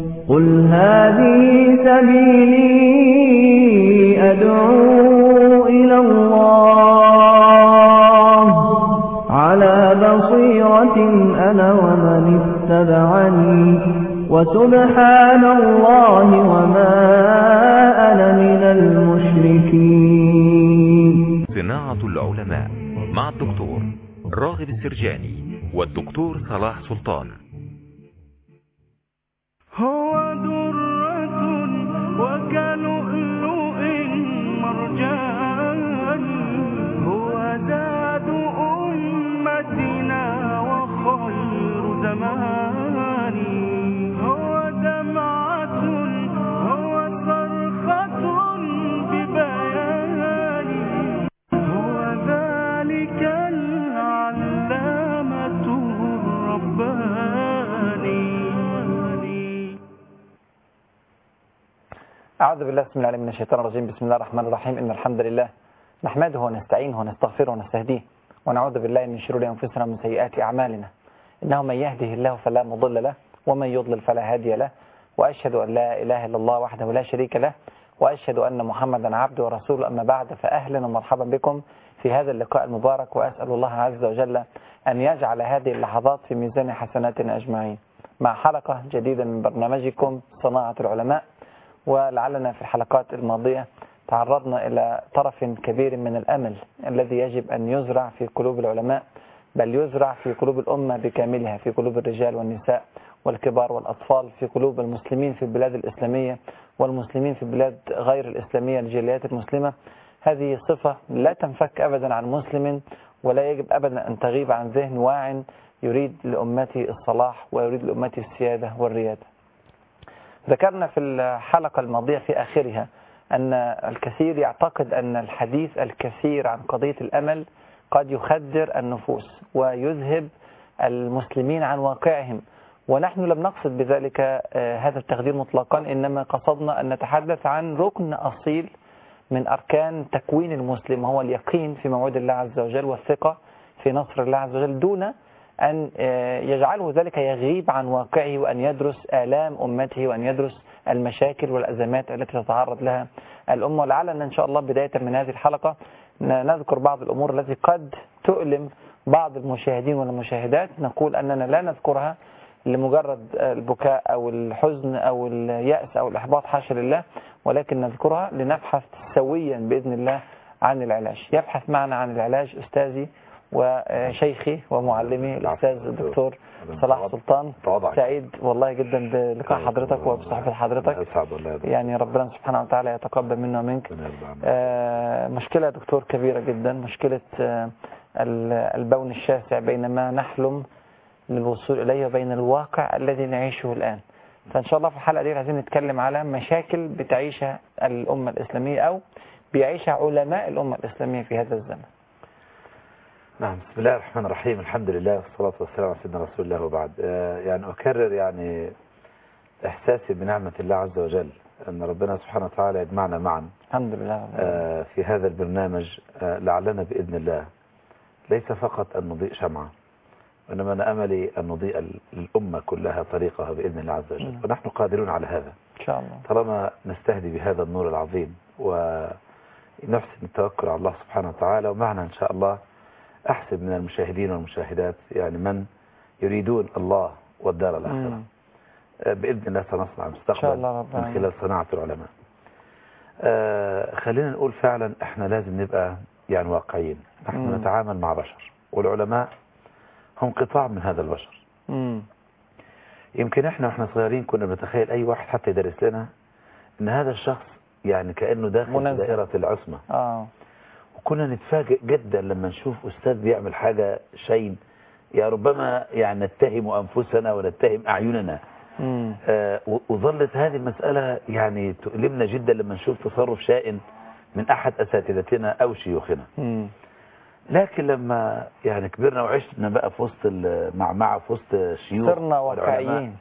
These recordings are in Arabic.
قل هذه سبيلي أدعو إلى الله على بصيرة أنا ومن اتبعني وسبحان الله وما أنا من المشركين. صناعة العلماء مع الدكتور راغب السرجاني والدكتور صلاح سلطان. هو درة وكلؤلؤ مرجان، هو زاد أمتنا وخير زمان، هو دمعة هو صرخة ببيان، هو ذلك العلامة الرباني. أعوذ بالله بسم الله من الشيطان الرجيم. بسم الله الرحمن الرحيم. إن الحمد لله نحمده ونستعينه ونستغفره ونستهديه ونعوذ بالله من شرور أنفسنا ومن سيئات أعمالنا. إنه من يهده الله فلا مضل له ومن يضلل فلا هادي له، وأشهد أن لا إله إلا الله وحده لا شريك له، وأشهد أن محمدا عبده ورسوله. أما بعد، فأهلا ومرحبا بكم في هذا اللقاء المبارك، وأسأل الله عز وجل أن يجعل هذه اللحظات في ميزان حسناتنا أجمعين مع حلقة جديدة من برنامجكم صناعة العلماء. ولعلنا في الحلقات الماضية تعرضنا إلى طرف كبير من الأمل الذي يجب أن يزرع في قلوب العلماء، بل يزرع في قلوب الأمة بكاملها، في قلوب الرجال والنساء والكبار والأطفال، في قلوب المسلمين في البلاد الإسلامية والمسلمين في البلاد غير الإسلامية، الجاليات المسلمة. هذه صفة لا تنفك أبدا عن مسلم، ولا يجب أبدا أن تغيب عن ذهن واع يريد لأمته الصلاح ويريد لأمته السيادة والريادة. ذكرنا في الحلقة الماضية في آخرها أن الكثير يعتقد أن الحديث الكثير عن قضية الأمل قد يخدر النفوس ويذهب المسلمين عن واقعهم، ونحن لم نقصد بذلك هذا التخدير مطلقا، إنما قصدنا أن نتحدث عن ركن أصيل من أركان تكوين المسلم، وهو اليقين في موعد الله عز وجل والثقة في نصر الله عز وجل، دون أن يجعله ذلك يغيب عن واقعه، وأن يدرس آلام أمته، وأن يدرس المشاكل والأزمات التي تتعرض لها الأمة. ولعلنا إن شاء الله بداية من هذه الحلقة نذكر بعض الأمور التي قد تؤلم بعض المشاهدين والمشاهدات، نقول أننا لا نذكرها لمجرد البكاء أو الحزن أو اليأس أو الإحباط، حاشا لله، ولكن نذكرها لنبحث سويا بإذن الله عن العلاج. يبحث معنا عن العلاج أستاذي وشيخي ومعلمي الأستاذ الدكتور صلاح سلطان. سعيد والله جدا بلقاء حضرتك وبصحبة حضرتك، يعني ربنا سبحانه وتعالى يتقبل منا ومنك. مشكلة يا دكتور كبيرة جدا، مشكلة البون الشاسع بين ما نحلم للوصول إليه وبين الواقع الذي نعيشه الآن. فإن شاء الله في الحلقة دي عايزين نتكلم على مشاكل بتعيشها الأمة الإسلامية أو بيعيشها علماء الأمة الإسلامية في هذا الزمن. نعم، بسم الله الرحمن الرحيم. الحمد لله والصلاة والسلام على سيدنا رسول الله، وبعد. يعني أكرر يعني إحساسي بنعمة الله عز وجل أن ربنا سبحانه وتعالى يجمعنا معا الحمد لله في هذا البرنامج، لعلنا بإذن الله ليس فقط أن نضيء شمعة، وإنما أنا أملي أن نضيء الأمة كلها طريقها بإذن الله عز وجل، ونحن قادرون على هذا إن شاء الله، طالما نستهدي بهذا النور العظيم ونحسن التوكل على الله سبحانه وتعالى. ومعنا إن شاء الله أحسب من المشاهدين والمشاهدات يعني من يريدون الله والدار الآخرة. بإذن الله سنصنع المستقبل من خلال صناعة العلماء. خلينا نقول فعلا احنا لازم نبقى يعني واقعيين. نحن نتعامل مع بشر، والعلماء هم قطاع من هذا البشر. يمكن احنا صغيرين كنا بنتخيل أي واحد حتى يدرس لنا ان هذا الشخص يعني كأنه داخل في دائرة العصمة. وكنا نتفاجئ جدا لما نشوف أستاذ بيعمل حاجة شيء يا ربما يعني نتهم أنفسنا ونتهم أعيننا. وظلت هذه المسألة يعني تؤلمنا جدا لما نشوف تصرف شائن من أحد أساتذتنا أو شيوخنا. لكن لما يعني كبرنا وعشنا بقى في وسط المعمعة، في وسط الشيوخ، صرنا واقعيين،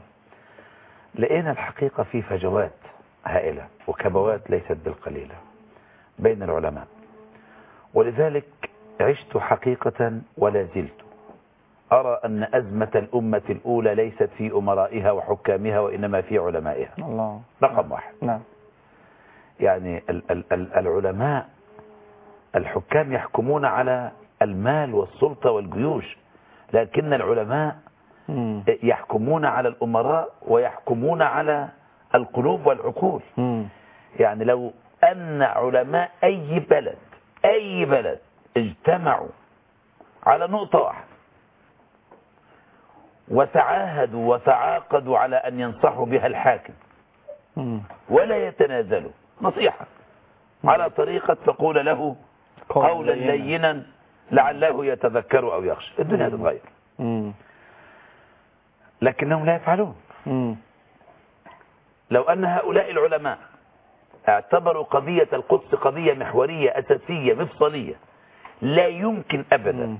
لقينا الحقيقة في فجوات هائلة وكبوات ليست بالقليلة بين العلماء. ولذلك عشت حقيقة ولا زلت أرى أن أزمة الأمة الأولى ليست في أمرائها وحكامها وإنما في علمائها. الله. رقم واحد. نعم. يعني العلماء الحكام يحكمون على المال والسلطة والجيوش، لكن العلماء يحكمون على الأمراء ويحكمون على القلوب والعقول. يعني لو أن علماء أي بلد اجتمعوا على نقطة واحدة وتعاهدوا وتعاقدوا على أن ينصحوا بها الحاكم ولا يتنازلوا نصيحة على طريقة تقول له قولا لينا لعله يتذكر أو يخشى، الدنيا تتغير. لكنهم لا يفعلون. لو أن هؤلاء العلماء اعتبروا قضية القدس قضية محورية أساسية مفصلية، لا يمكن أبدا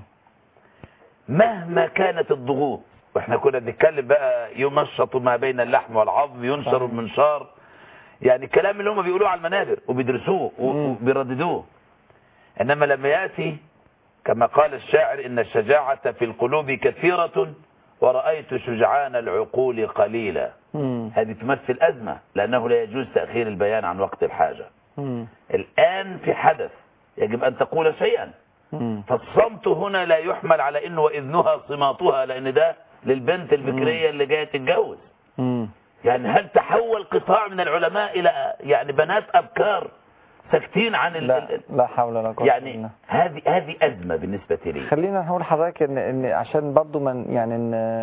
مهما كانت الضغوط، واحنا كنا بنتكلم بقى يمشط ما بين اللحم والعظم، ينشر المنشار، يعني الكلام اللي هم بيقولوه على المنابر وبيدرسوه وبيرددوه. إنما لما يأتي كما قال الشاعر إن الشجاعة في القلوب كثيرة ورأيت شجعان العقول قليلا، هذه تمثل أزمة، لأنه لا يجوز تأخير البيان عن وقت الحاجة. الآن في حدث يجب أن تقول شيئا، فالصمت هنا لا يحمل على إنه وإذنها صماتها، لأن ده للبنت البكرية اللي جاية تتجوز. يعني هل تحول قطاع من العلماء إلى يعني بنات أبكار ساكتين عن لا حول ولا قوة يعني هذه أزمة بالنسبة لي. خلينا نقول لحضرتك إن عشان برضو من يعني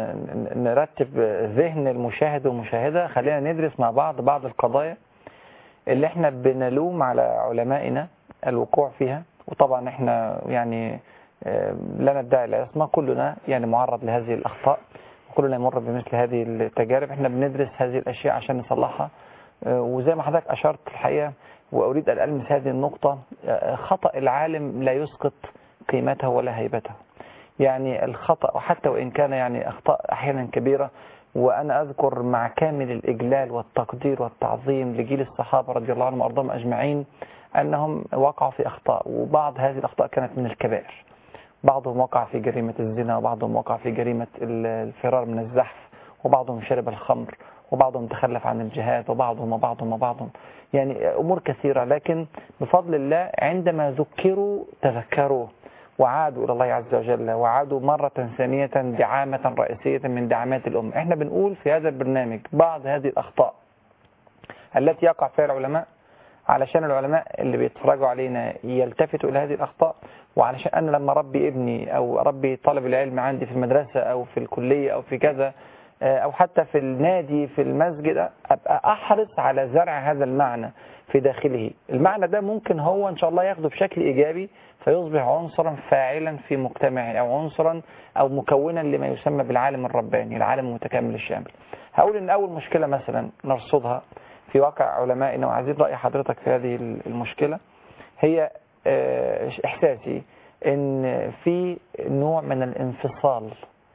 نرتب ذهن المشاهد والمشاهدة، خلينا ندرس مع بعض القضايا اللي احنا بنلوم على علمائنا الوقوع فيها. وطبعا احنا يعني لا ندعي العصمة، كلنا يعني معرض لهذه الأخطاء، كلنا يمر بمثل هذه التجارب. احنا بندرس هذه الأشياء عشان نصلحها. وزي ما حضرتك أشرت الحقيقة، وأريد أن ألمس هذه النقطة، خطأ العالم لا يسقط قيمته ولا هيبته. يعني الخطأ وحتى وإن كان يعني أخطاء أحيانا كبيرة، وأنا أذكر مع كامل الإجلال والتقدير والتعظيم لجيل الصحابة رضي الله عنهم وأرضاهم أجمعين أنهم وقعوا في أخطاء، وبعض هذه الأخطاء كانت من الكبائر. بعضهم وقع في جريمة الزنا، وبعضهم وقع في جريمة الفرار من الزحف، وبعضهم شرب الخمر، وبعضهم تخلف عن الجهاد، وبعضهم يعني أمور كثيرة. لكن بفضل الله عندما ذكروا تذكروا وعادوا إلى الله عز وجل، وعادوا مرة ثانية دعامة رئيسية من دعامات الأمة. احنا بنقول في هذا البرنامج بعض هذه الأخطاء التي يقع فيها العلماء، علشان العلماء اللي بيتفرجوا علينا يلتفتوا إلى هذه الأخطاء، وعلشان أنا لما ربي ابني أو ربي طالب العلم عندي في المدرسة أو في الكلية أو في كذا أو حتى في النادي في المسجد، أبقى أحرص على زرع هذا المعنى في داخله. المعنى ده ممكن هو إن شاء الله ياخده بشكل إيجابي فيصبح عنصرا فاعلا في مجتمعه، أو عنصرا أو مكونا لما يسمى بالعالم الرباني، العالم المتكامل الشامل. هقول إن أول مشكلة مثلا نرصدها في واقع علمائنا، وعايزين رأي حضرتك في هذه المشكلة، هي إحساسي إن في نوع من الانفصال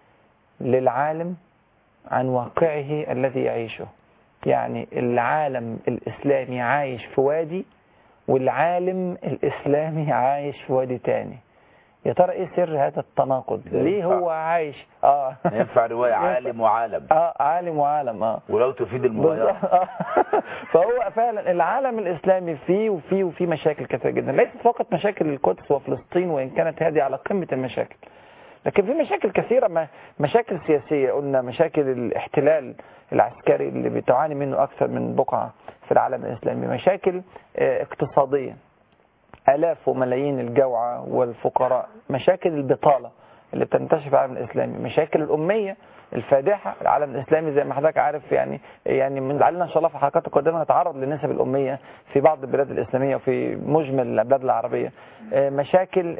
للعالم عن واقعه الذي يعيشه. يعني العالم الإسلامي عايش في وادي، والعالم الإسلامي عايش في وادي تاني. يا ترى ايه سر هذا التناقض؟ ليه هو عايش ينفع رواية عالم وعالم عالم وعالم ولو تفيد المغايرة. فهو فعلا العالم الإسلامي فيه مشاكل كثيرة جدا، ليست فقط مشاكل القدس وفلسطين وإن كانت هذه على قمة المشاكل، لكن في مشاكل كثيرة، مشاكل سياسية، قلنا مشاكل الاحتلال العسكري اللي بتعاني منه أكثر من بقعة في العالم الإسلامي، مشاكل اقتصادية، آلاف وملايين الجوعى والفقراء، مشاكل البطالة اللي بتنتشر في العالم الإسلامي، مشاكل الأمية الفادحة العالم الإسلامي زي ما حضرتك عارف. يعني من لعلنا إن شاء الله في حلقات القادمة نتعرض لنسب الأمية في بعض البلاد الإسلامية وفي مجمل البلاد العربية، مشاكل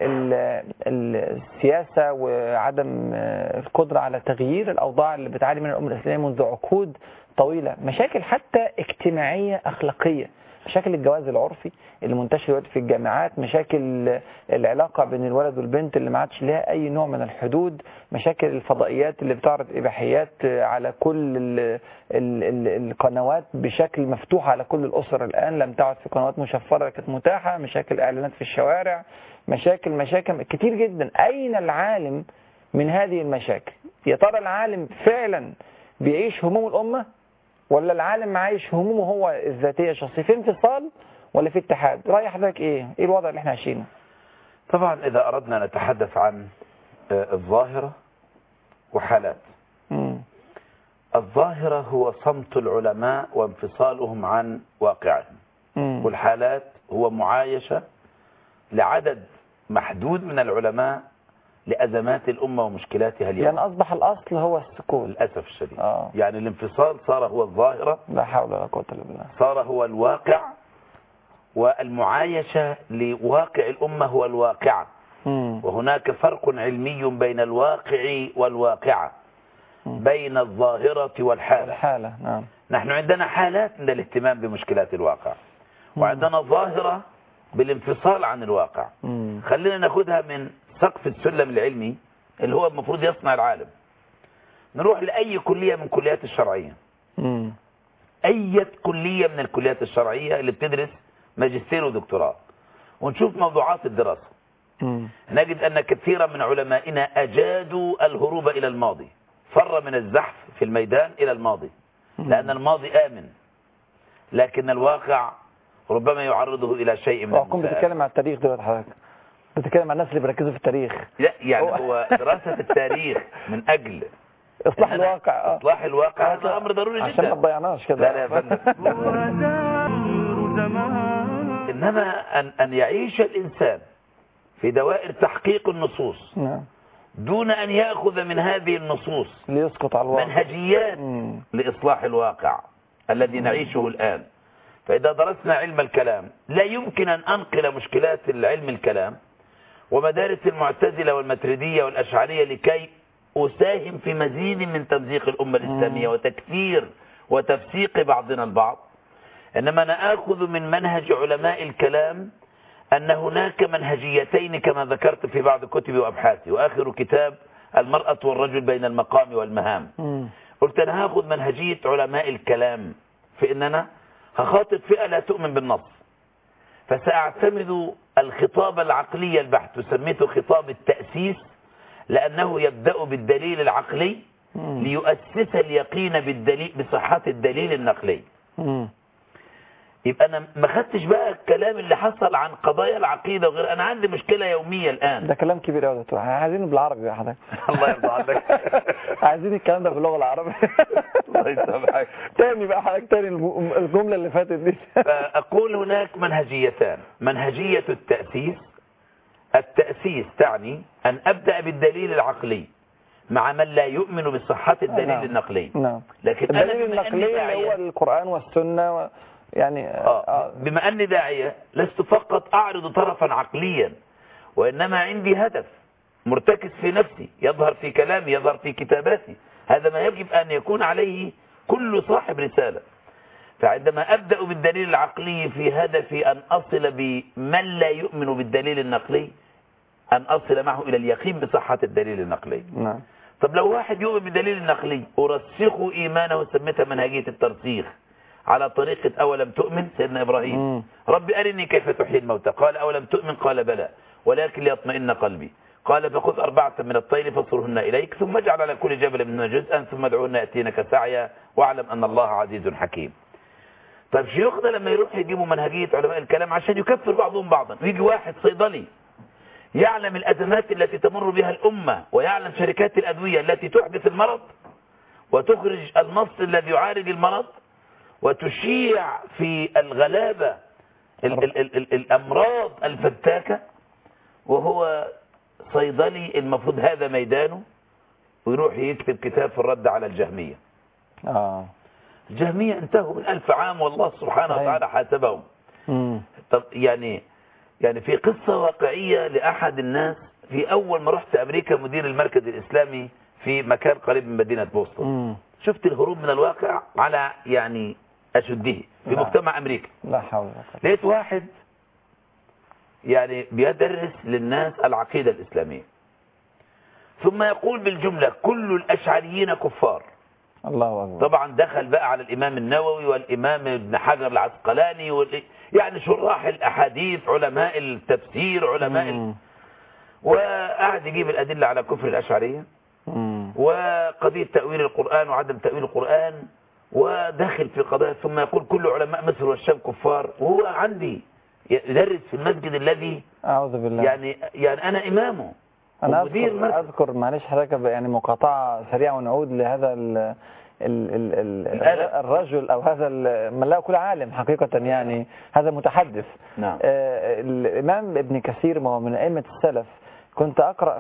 السياسة وعدم القدرة على تغيير الأوضاع اللي بتعاني منها الأمة الإسلامية منذ عقود طويلة، مشاكل حتى اجتماعية أخلاقية، مشاكل الجواز العرفي اللي منتشر دلوقتي في الجامعات، مشاكل العلاقة بين الولد والبنت اللي ما عادش لها أي نوع من الحدود، مشاكل الفضائيات اللي بتعرض إباحيات على كل القنوات بشكل مفتوح على كل الأسر الآن، لم تعد في قنوات مشفرة كانت متاحة، مشاكل إعلانات في الشوارع، مشاكل كتير جدا. أين العالم من هذه المشاكل. يا ترى العالم فعلا بيعيش هموم الأمة، ولا العالم عايش همومه هو الذاتية الشخصية؟ في انفصال ولا في اتحاد؟ رأي حضرتك ايه الوضع اللي احنا عايشينه؟ طبعا إذا أردنا نتحدث عن الظاهرة وحالات. الظاهرة هو صمت العلماء وانفصالهم عن واقعهم، والحالات هو معايشة لعدد محدود من العلماء لأزمات الأمة ومشكلاتها اليوم. يعني أصبح الأصل هو السكوت للأسف الشديد. يعني الانفصال صار هو الظاهرة، لا حول ولا قوة إلا بالله، صار هو الواقع، والمعايشة لواقع الأمة هو الواقع. وهناك فرق علمي بين الواقع والواقعة، بين الظاهرة والحالة. نعم. نحن عندنا حالات من الاهتمام بمشكلات الواقع، وعندنا ظاهرة بالانفصال عن الواقع. خلينا ناخدها من سقف السلم العلمي اللي هو المفروض يصنع العالم. نروح لأي كلية من كليات الشرعية، أي كلية من الكليات الشرعية اللي بتدرس ماجستير ودكتوراه، ونشوف موضوعات الدراسة. نجد أن كثيرا من علمائنا أجادوا الهروب إلى الماضي، فر من الزحف في الميدان إلى الماضي، لأن الماضي آمن، لكن الواقع ربما يعرضه إلى شيء من المسائل. بتتكلم عن التاريخ دلوقتي حضرتك، بتتكلم عن الناس اللي بيركزوا في التاريخ. لا يعني هو دراسة التاريخ من أجل إصلاح الواقع. إصلاح الواقع هذا أمر ضروري جدا عشان ما تضيعناش كده. لا يا فندم. إنما أن يعيش الإنسان في دوائر تحقيق النصوص دون أن يأخذ من هذه النصوص ليسقط على الواقع منهجيات لإصلاح الواقع الذي نعيشه الآن. فإذا درسنا علم الكلام لا يمكن أن أنقل مشكلات العلم الكلام ومدارس المعتزلة والماتريدية والأشعرية لكي أساهم في مزيد من تمزيق الأمة الإسلامية وتكثير وتفسيق بعضنا البعض. إنما أنا آخذ من منهج علماء الكلام أن هناك منهجيتين كما ذكرت في بعض كتبي وأبحاثي، وآخر كتاب المرأة والرجل بين المقام والمهام. قلت أنا هاخذ منهجية علماء الكلام في أننا هخاطب فئة لا تؤمن بالنص، فسأعتمد الخطاب العقلي البحت، وسميته خطاب التأسيس لأنه يبدأ بالدليل العقلي ليؤسس اليقين بالدليل بصحة الدليل النقلي. يبقى أنا ما خدتش بقى الكلام اللي حصل عن قضايا العقيدة وغير. أنا عندي مشكلة يومية الآن. ده كلام كبير قوي يا دكتور، عايزينه بالعربي يا حضرتك. الله يرضى عنك. عايزين الكلام ده باللغة العربية. الله يسامحك. تاني بقى حضرتك، تاني الجملة اللي فاتت دي. فأقول هناك منهجيتان، منهجية التأسيس. التأسيس تعني أن أبدأ بالدليل العقلي مع من لا يؤمن بصحة الدليل النقلي. لكن الدليل النقلي اللي هو القرآن والسنة يعني بما أني داعية لست فقط أعرض طرفا عقليا، وإنما عندي هدف مرتكز في نفسي يظهر في كلامي يظهر في كتاباتي. هذا ما يجب أن يكون عليه كل صاحب رسالة. فعندما أبدأ بالدليل العقلي في هدفي أن أصل بمن لا يؤمن بالدليل النقلي، أن أصل معه إلى اليقين بصحة الدليل النقلي. طب لو واحد يؤمن بالدليل النقلي أرسخ إيمانه، سميتها منهجية الترسيخ على طريقة أولم تؤمن سيدنا إبراهيم. ربي أرني كيف تحيي الموتى، قال أولم تؤمن، قال بلى ولكن ليطمئن قلبي، قال فخذ 4 من الطير فاصرهن إليك ثم اجعل على كل جبل منهن جزءا ثم ادعوهن يأتينك سعيا واعلم أن الله عزيز حكيم. طيب شيوخنا لما يروح يجيبوا منهجية علماء الكلام عشان يكفر بعضهم بعضا، ويجي واحد صيدلي يعلم الأزمات التي تمر بها الأمة ويعلم شركات الأدوية التي تحدث المرض وتخرج النص الذي يعالج المرض وتشيع في الغلابة الأمراض الفتاكة، وهو صيدلي المفروض هذا ميدانه، ويروح يكتب كتاب في الرد على الجهمية. الجهمية انتهوا من 1000 عام والله سبحانه وتعالى حاسبهم. طب يعني في قصة واقعية لأحد الناس، في أول ما رحت أمريكا مدير المركز الإسلامي في مكان قريب من مدينة بوسطن، شفت الهروب من الواقع على يعني أشده في مجتمع أمريكا. لا حول ولا قوة. لقيت واحد يعني بيدرس للناس العقيدة الإسلامية ثم يقول بالجملة كل الأشعريين كفار. الله أكبر. طبعا دخل بقى على الإمام النووي والإمام ابن حجر العسقلاني يعني شراح الأحاديث، علماء التفسير، علماء وقعد يجيب الأدلة على كفر الأشعرية وقضية تأويل القرآن وعدم تأويل القرآن، ودخل في قضايا ثم يقول كل علماء مصر والشام كفار، وهو عندي يدرس في المسجد الذي أعوذ بالله. يعني أنا إمامه. أنا أذكر معلش حضرتك يعني مقاطعة سريعة ونعود لهذا الرجل أو هذا من لا كل عالم حقيقة، يعني هذا متحدث. نعم. الإمام ابن كثير ما هو من أئمة السلف. كنت أقرأ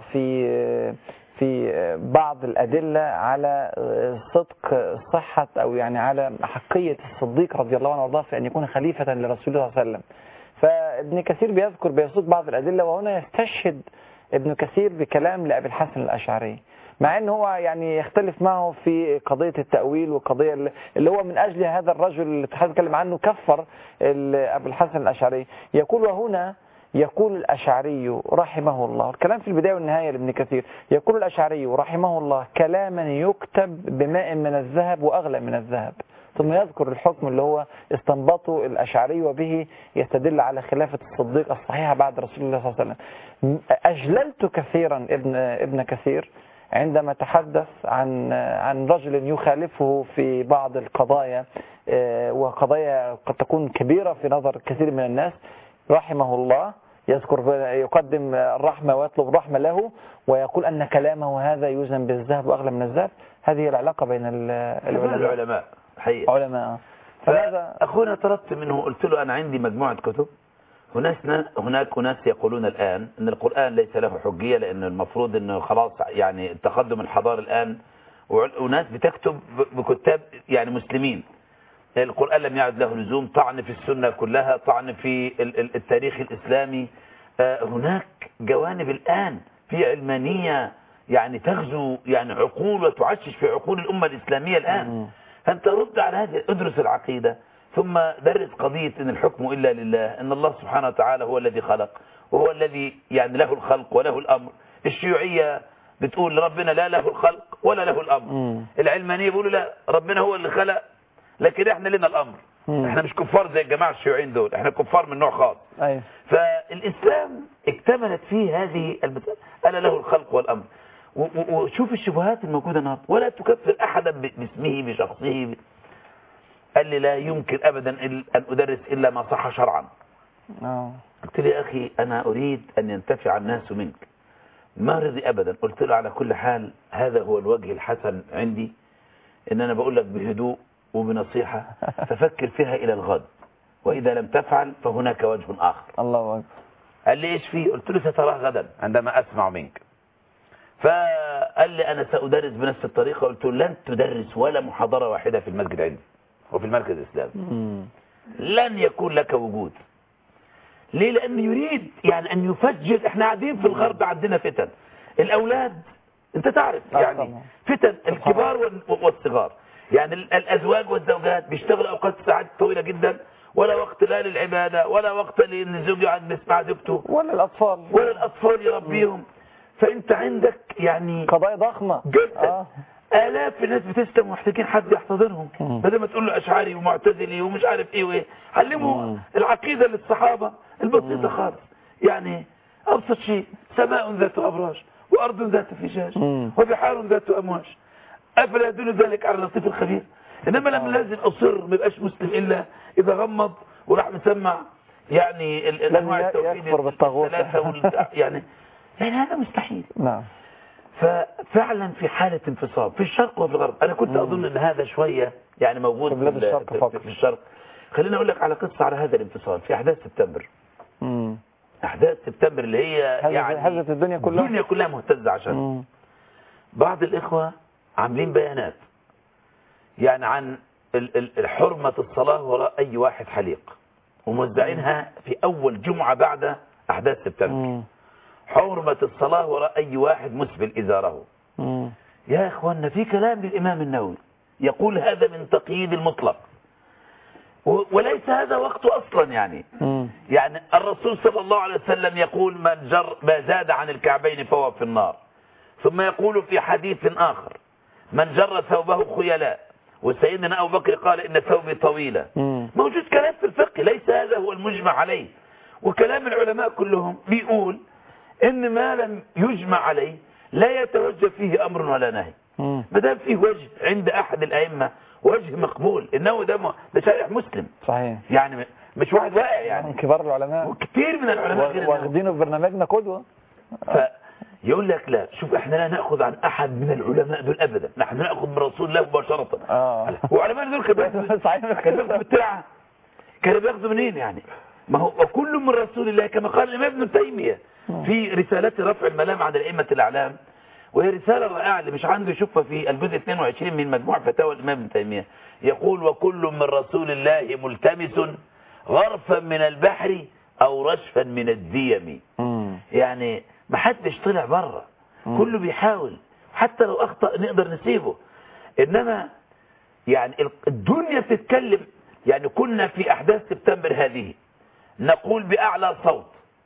في بعض الأدلة على صدق صحة أو يعني على حقية الصديق رضي الله عنه وارضاه في أن يكون خليفة لرسول الله صلى الله عليه وسلم. فابن كثير بيسوق بعض الأدلة، وهنا يستشهد ابن كثير بكلام لأبي الحسن الأشعري، مع أنه هو يعني يختلف معه في قضية التأويل وقضية اللي هو من أجل هذا الرجل اللي تتكلم عنه كفر أبي الحسن الأشعري. يقول وهنا يقول الأشعري رحمه الله، الكلام في البداية والنهاية لابن كثير، يقول الأشعري رحمه الله كلاما يكتب بماء من الذهب وأغلى من الذهب، ثم يذكر الحكم اللي هو استنبطه الأشعري وبه يستدل على خلافة الصديق الصحيحة بعد رسول الله صلى الله عليه وسلم. أجللت كثيرا ابن كثير عندما تحدث عن رجل يخالفه في بعض القضايا، وقضايا قد تكون كبيرة في نظر كثير من الناس، رحمه الله يقدم الرحمة ويطلب الرحمة له، ويقول أن كلامه هذا يوزن بالذهب وأغلى من الذهب. هذه العلاقة بين العلماء حقيقة. علماء. فأخونا طلبت منه، قلت له أنا عندي مجموعة كتب، هناك ناس يقولون الآن أن القرآن ليس له حجية، لأن المفروض أنه خلاص يعني التقدم الحضاري الآن، وناس بتكتب بكتاب يعني مسلمين القرآن لم يعد له لزوم، طعن في السنة كلها، طعن في التاريخ الإسلامي. هناك جوانب الآن في علمانية يعني تغزو يعني عقول وتعشش في عقول الأمة الإسلامية الآن. فأنت رد على هذه، ادرس العقيدة ثم درس قضية إن الحكم إلا لله، إن الله سبحانه وتعالى هو الذي خلق وهو الذي يعني له الخلق وله الأمر. الشيوعية بتقول ربنا لا له الخلق ولا له الأمر. العلمانية بيقولوا لا، ربنا هو اللي خلق لكن احنا لنا الأمر. احنا مش كفار زي الجماعة الشيوعيين دول، احنا كفار من نوع خاص. أيوة. فالإسلام اكتملت فيه هذه ألا له الخلق والأمر. وشوف الشبهات الموجودة النهارده، ولا تكفر أحدا باسمه بشخصه. قال لي لا يمكن أبدا أن أدرس إلا ما صح شرعا. قلت له يا أخي أنا أريد أن ينتفع الناس منك. ما رضي أبدا. قلت له على كل حال هذا هو الوجه الحسن عندي، إن أنا بقول لك بهدوء وبنصيحة ففكر فيها إلى الغد، وإذا لم تفعل فهناك وجه آخر. الله أكبر. قال لي إيش فيه؟ قلت له ستراه غدا عندما أسمع منك. فقال لي أنا سأدرس بنفس الطريقة. قلت له لن تدرس ولا محاضرة واحدة في المسجد عندي وفي المركز الإسلامي. لن يكون لك وجود. ليه؟ لأنه يريد يعني أن يفجر. احنا قاعدين في الغرب عندنا فتن الأولاد، أنت تعرف يعني فتن الكبار والصغار، يعني الأزواج والزوجات بيشتغلوا أوقات ساعات طويلة جدا، ولا وقت لا للعبادة ولا وقت لأن الزوج يقعد يسمع زوجته، ولا الأطفال يربيهم. فأنت عندك يعني قضايا ضخمة جدا. آلاف الناس بتسلم ومحتاجين حد يحتضنهم، بدل ما تقول له أشعري ومعتزلي ومش عارف إيه وإيه. علموا العقيدة للصحابة البسيطة خالص، يعني أبسط شيء: سماء ذات أبراج وأرض ذات فجاج وبحار ذات أمواج، أفلا يدل ذلك على اللطيف الخبير. إنما لما لازم أصر ما يبقاش مسلم إلا إذا غمض وراح مسمع يعني الأنواع التوحيد الثلاثة يعني هذا مستحيل. نعم. ففعلا في حالة انفصام في الشرق وفي الغرب. أنا كنت أظن أن هذا شوية يعني موجود في بلاد الشرق فقط. في الشرق. خلينا أقول لك على قصة على هذا الانفصام في أحداث سبتمبر. أحداث سبتمبر اللي هي يعني هزت الدنيا كلها مهتزة عشان بعض الإخوة عاملين بيانات يعني عن حرمة الصلاة وراء أي واحد حليق، وموزعينها في أول جمعة بعد أحداث سبتمبر. حرمة الصلاة وراء أي واحد مسبل إزاره. يا إخواننا في كلام للإمام النووي يقول هذا من تقييد المطلق، وليس هذا وقته أصلا. يعني الرسول صلى الله عليه وسلم يقول ما زاد عن الكعبين فهو في النار. ثم يقول في حديث آخر من جر ثوبه خيلاء، وسيدنا أبو بكر قال إن ثوبي طويلة. موجود كلام في الفقه، ليس هذا هو المجمع عليه. وكلام العلماء كلهم بيقول ان ما لم يجمع عليه لا يتوجه فيه امر ولا نهي. ما دام فيه وجه عند احد الائمه وجه مقبول، انه ده شارع مسلم صحيح، يعني مش واحد واقع يعني. من كبار العلماء وكثير من العلماء غير واخدينه في برنامجنا قدوه. يقول لك لا، شوف احنا لا ناخذ عن احد من العلماء دول ابدا، نحن ناخذ من رسول الله مباشره. وعلماء دول كانوا بالترعه، كانوا بياخذوا منين يعني؟ ما هو كل من رسول الله، كما قال الامام ابن تيميه في رسالته رفع الملام عن الائمه الاعلام، وهي رساله رائعه اللي مش عنده يشوفها في الجزء 22 من مجموع فتاوى الامام ابن تيميه. يقول: وكل من رسول الله ملتمس غرفا من البحر او رشفا من الديم. يعني ما حدش طلع بره، كله بيحاول، حتى لو اخطأ نقدر نسيبه. انما يعني الدنيا بتتكلم. يعني كنا في احداث سبتمبر هذه نقول باعلى صوت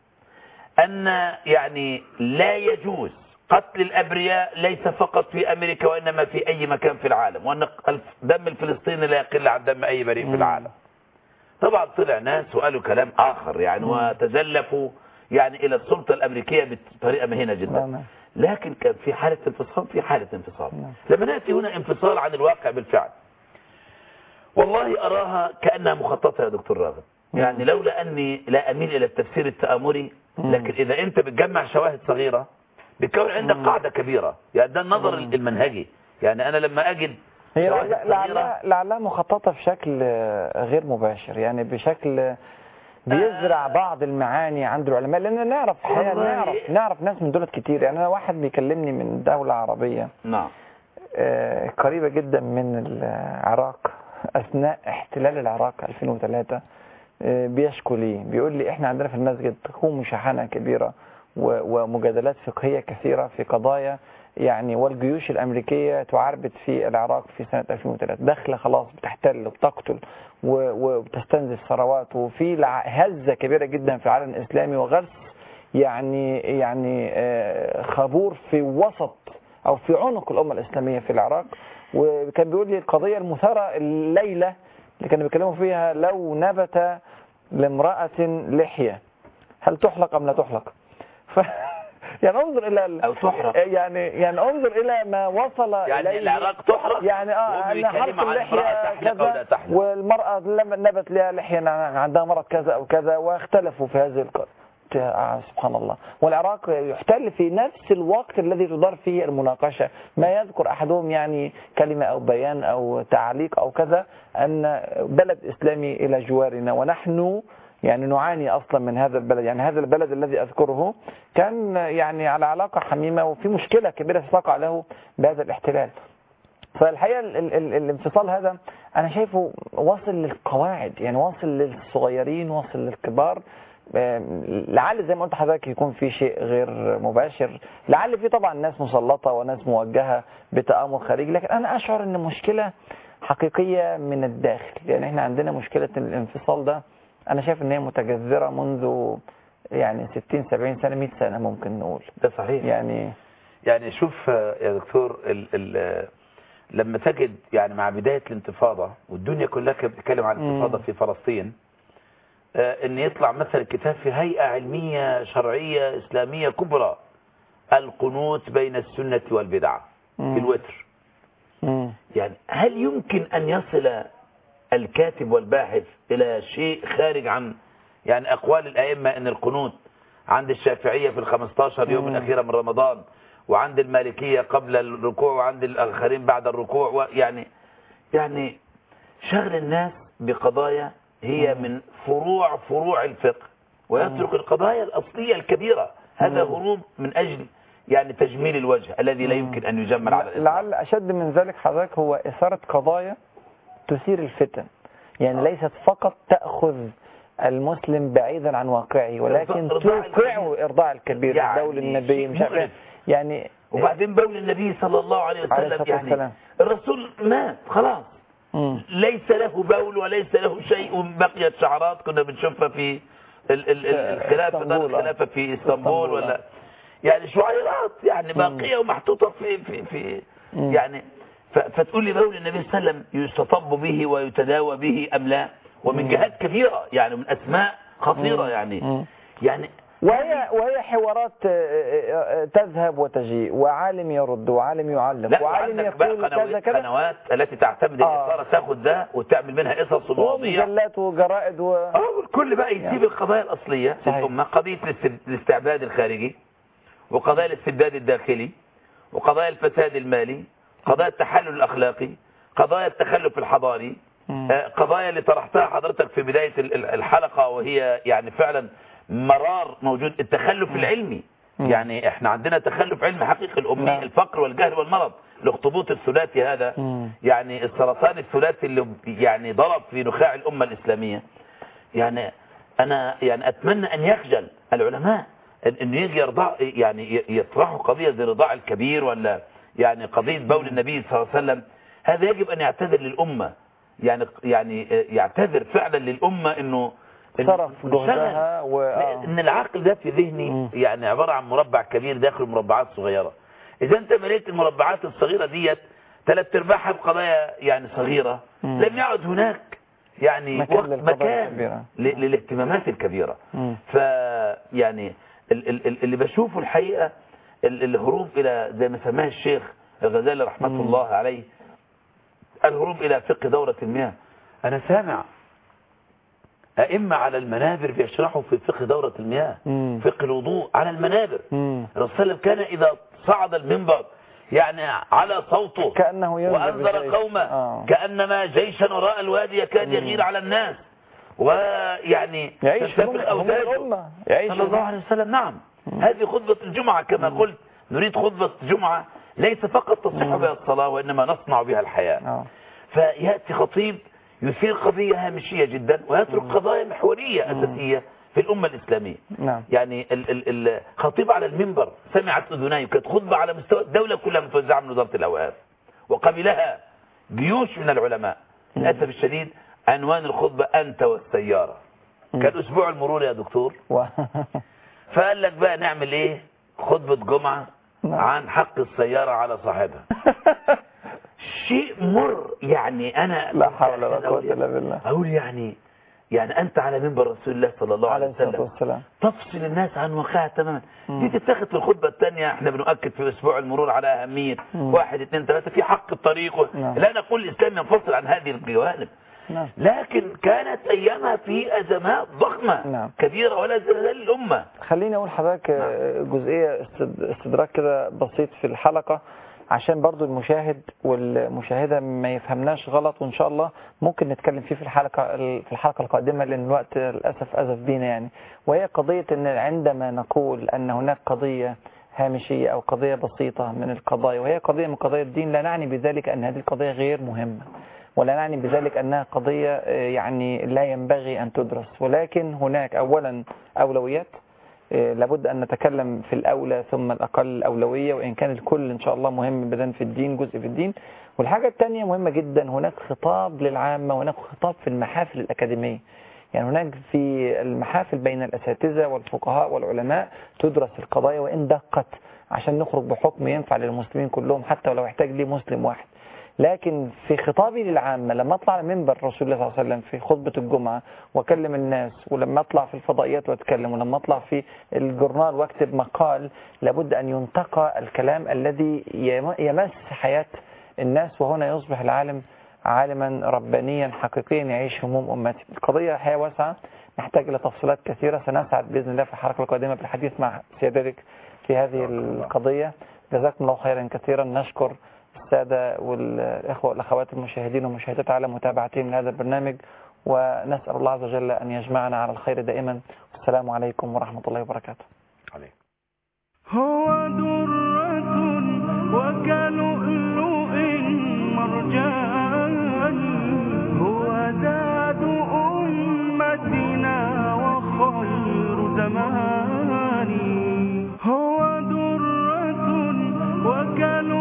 ان يعني لا يجوز قتل الابرياء، ليس فقط في امريكا وانما في اي مكان في العالم، وان دم الفلسطيني لا يقل عن دم اي بريء في العالم. طبعا طلع ناس وقالوا كلام اخر يعني، وتزلفوا يعني الى السلطة الامريكية بطريقة مهينة جدا. لكن كان في حالة انفصال، في حالة انفصال. لما نأتي هنا انفصال عن الواقع بالفعل، والله اراها كأنها مخططة يا دكتور راغب. يعني لولا اني لا اميل الى التفسير التآمري، لكن اذا انت بتجمع شواهد صغيرة بيكون عندك قاعدة كبيرة. يعني ده النظر المنهجي. يعني انا لما اجد هي لعلها مخططة في شكل غير مباشر، يعني بشكل بيزرع بعض المعاني عند العلماء، لان نعرف نعرف ناس من دولت كتير. يعني انا واحد بيكلمني من دولة عربية قريبة جدا من العراق اثناء احتلال العراق 2003، بيشكو لي، بيقول لي احنا عندنا في المسجد تقوم مشاحنة كبيرة ومجادلات فقهية كثيرة في قضايا يعني، والجيوش الأمريكية تعربت في العراق في سنة 2003، داخلة خلاص بتحتل وبتقتل وبتستنزف ثروات، وفي هزة كبيرة جدا في العالم الإسلامي، وغرس يعني خبور في وسط أو في عنق الأمة الإسلامية في العراق. وكان بيقول لي القضية المثارة الليلة اللي كانوا بيتكلموا فيها: لو نبت لامرأة لحية هل تحلق أم لا تحلق؟ يعني انظر الى او تحرق، يعني انظر الى ما وصل يعني اليه. العراق تحرق، يعني ان حرق اللحيه كذا، والمراه لما نبت لها لحيه عندها مرض كذا او كذا، واختلفوا في هذه سبحان الله. والعراق يحتل في نفس الوقت الذي تدار فيه المناقشه، ما يذكر احدهم يعني كلمه او بيان او تعليق او كذا ان بلد اسلامي الى جوارنا، ونحن يعني نعاني أصلا من هذا البلد. يعني هذا البلد الذي أذكره كان يعني على علاقة حميمة، وفي مشكلة كبيرة تقع له بهذا الاحتلال. فالحقيقة الانفصال هذا أنا شايفه واصل للقواعد، يعني واصل للصغيرين، واصل للكبار. لعل زي ما قلت حضرتك يكون في شيء غير مباشر، لعل في طبعا ناس مسلطة وناس موجهة بتآمر خارجي، لكن أنا أشعر أن مشكلة حقيقية من الداخل. يعني احنا عندنا مشكلة الانفصال ده، أنا شايف إن هي متجذرة منذ يعني 60-70 سنة 100 سنة ممكن نقول. ده صحيح. يعني شوف يا دكتور، لما تجد يعني مع بداية الانتفاضة والدنيا كلها كانت بتتكلم عن الانتفاضة في فلسطين، إن يطلع مثلا كتاب في هيئة علمية شرعية إسلامية كبرى: القنوت بين السنة والبدعة في الوتر. يعني هل يمكن أن يصل الكاتب والباحث إلى شيء خارج عن يعني أقوال الأئمة أن القنوت عند الشافعية في 15 يوم الأخيرة من رمضان، وعند المالكية قبل الركوع، وعند الآخرين بعد الركوع، يعني شغل الناس بقضايا هي من فروع الفقه، ويترك القضايا الأصلية الكبيرة. هذا هروب من أجل يعني تجميل الوجه الذي لا يمكن أن يجمل على الإسلام. لعل أشد من ذلك حضرتك هو إثارة قضايا تثير الفتن، يعني ليست فقط تأخذ المسلم بعيدا عن واقعه، ولكن توقعه إرضاء الكبير، يعني بول النبي مش عارف يعني. وبعدين بول النبي صلى الله عليه وسلم، يعني الرسول مات خلاص، ليس له بول وليس له شيء، بقيت شعرات كنا بنشوفها في الخلافة في اسطنبول، ولا يعني شعيرات يعني باقية ومحطوطة في يعني. فتقول لي بول النبي صلى الله عليه وسلم يستطب به ويتداوى به أم لا، ومن جهات كثيرة يعني، من أسماء خطيرة يعني وهي حوارات تذهب وتجيء، وعالم يرد وعالم يعلم لا، وعالم وعندك بقى يقول كذا كذا، قنوات التي تعتمد الإثارة تاخد ده وتعمل منها قصص ومواضيع ومجلات وجرائد والكل بقى يسيب القضايا الأصلية للأمة، قضية الاستعباد الخارجي، وقضايا الاستبداد الداخلي، وقضايا الفساد المالي، قضايا التحلل الأخلاقي، قضايا التخلف الحضاري، قضايا اللي طرحتها حضرتك في بداية الحلقة، وهي يعني فعلا مرار موجود، التخلف العلمي. يعني احنا عندنا تخلف علمي حقيقي، الأمي، الفقر والجهل والمرض، الاخطبوط الثلاثي هذا، يعني السرطان الثلاثي اللي يعني ضرب في نخاع الأمة الإسلامية. يعني أنا يعني أتمنى أن يخجل العلماء أن يجي يرضع، يعني يطرحوا قضية زي رضاع الكبير، ولا يعني قضية بول النبي صلى الله عليه وسلم. هذا يجب أن يعتذر للأمة، يعني يعتذر فعلا للأمة أنه صرف جهدها ان العقل ده في ذهني يعني عبارة عن مربع كبير داخل مربعات صغيرة. اذا انت مليت المربعات الصغيرة ديت 3/4 بقضايا يعني صغيرة، لم يعد هناك يعني مكان للاهتمامات الكبيرة. فيعني اللي بشوفه الحقيقة الهروب الى زي ما سماه الشيخ الغزالي رحمة الله عليه، الهروب الى فقه دورة المياه. انا سامع أئمة على المنابر بيشرحوا في فقه دورة المياه، فقه الوضوء على المنابر. الرسول كان إذا صعد المنبر يعني على صوته كأنه وأنذر قومه كأنما جيشا وراء الوادي يكاد يغير على الناس، ويعني تنتفخ أوداجه صلى الله عليه وسلم. نعم، هذه خطبة الجمعة كما قلت، نريد خطبة جمعة ليس فقط تصح بها الصلاة، وإنما نصنع بها الحياة. فيأتي خطيب يثير قضية هامشية جدا ويترك قضايا محورية أساسية في الأمة الإسلامية. يعني الخطيب على المنبر سمعت أذناي، كانت خطبة على مستوى الدولة كلها متوزعة من وزارة الأوقاف، وقبلها جيوش من العلماء. للأسف الشديد عنوان الخطبة أنت والسيارة، كان أسبوع المرور يا دكتور. فقال لك بقى نعمل إيه؟ خطبة جمعة عن حق السيارة على صاحبها. شيء مر. يعني أنا لا حول ولا قوة إلا بالله. أقول يعني أنت على منبر رسول الله صلى الله عليه وسلم تفصل الناس عن واقعها تماما. دي تتاخد في الخطبة الثانية. احنا بنؤكد في أسبوع المرور على أهمية 1 2 3 في حق الطريق. لا نقول الإسلام ينفصل عن هذه الجوانب، لكن كانت أيامها في أزمات ضخمة كبيرة ولا زلزال الأمة. خليني أقول حضرتك جزئية استدراك كده بسيط في الحلقة، عشان برضو المشاهد والمشاهدة ما يفهمناش غلط، وإن شاء الله ممكن نتكلم فيه في الحلقة القادمة، لأن الوقت للأسف أزف بينا يعني. وهي قضية أن عندما نقول أن هناك قضية هامشية أو قضية بسيطة من القضايا وهي قضية من قضايا الدين، لا نعني بذلك أن هذه القضية غير مهمة، ولا نعني بذلك أنها قضية يعني لا ينبغي أن تدرس، ولكن هناك أولا أولويات لابد أن نتكلم في الأولى ثم الأقل أولوية، وإن كان الكل إن شاء الله مهم بدن في الدين، جزء في الدين. والحاجة الثانية مهمة جدا، هناك خطاب للعامة وهناك خطاب في المحافل الأكاديمية. يعني هناك في المحافل بين الأساتذة والفقهاء والعلماء تدرس القضايا وإن دقت، عشان نخرج بحكم ينفع للمسلمين كلهم حتى ولو يحتاج لي مسلم واحد. لكن في خطابي للعامة لما اطلع على منبر رسول الله صلى الله عليه وسلم في خطبة الجمعة واكلم الناس، ولما اطلع في الفضائيات واتكلم، ولما اطلع في الجورنال واكتب مقال، لابد ان ينتقى الكلام الذي يمس حياة الناس، وهنا يصبح العالم عالما ربانيا حقيقيا يعيش هموم امته. القضية حياة واسعة نحتاج الى تفصيلات كثيرة، سنسعد باذن الله في الحلقة القادمة بالحديث مع سيادتك في هذه القضية. جزاكم الله خيرا كثيرا. نشكر السادة والإخوة والأخوات المشاهدين والمشاهدات على متابعتهم لهذا البرنامج، ونسأل الله عز وجل أن يجمعنا على الخير دائما. والسلام عليكم ورحمة الله وبركاته. هو درة وكلؤلؤ مرجان، هو زاد أمتنا وخير زمان. هو درة وكلؤلؤ